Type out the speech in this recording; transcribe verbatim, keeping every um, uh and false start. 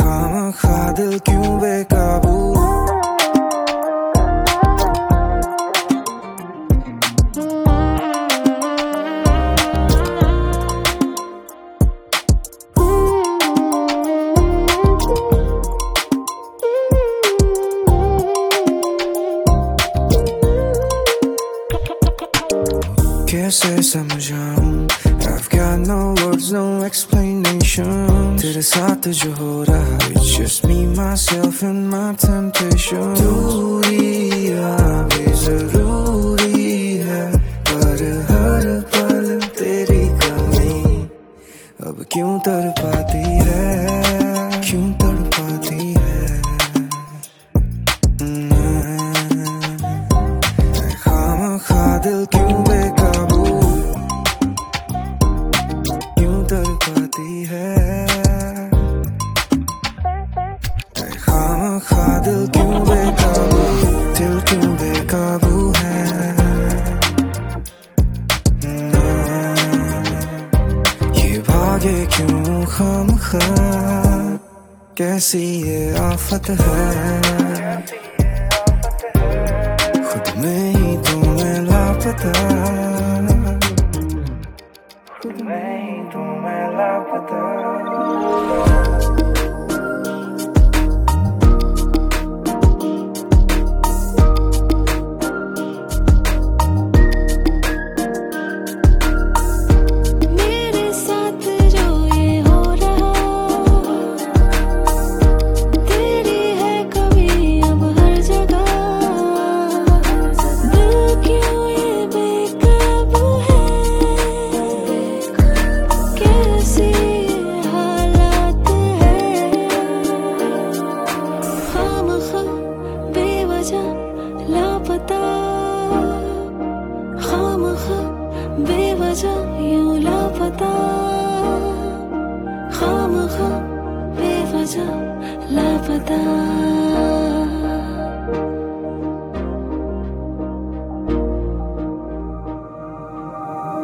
खामखा दिल क्यों बेकाबू। कैसे समझाऊं, I've got no words, no explanation। तेरे साथ जो हो रहा है, it's just me, myself and my temptation। दूरियां भी जरूरी है, पर हर पल तेरी कमी अब क्यों तड़पाती है, क्यों तड़पाती है। खामखा दिल क्यों बेकाबू, क्यों तड़पाती है। खामखा दिल क्यों बेकाबू, दिल क्यों बेकाबू है। ये भागे क्यों खामखा, कैसी ये आफत है। खुद में ही तो मैं लापता, खुद में ही तो मैं लापता। लापता खामखा बेवजह यूं लापता, खामखा बेवजह लापता।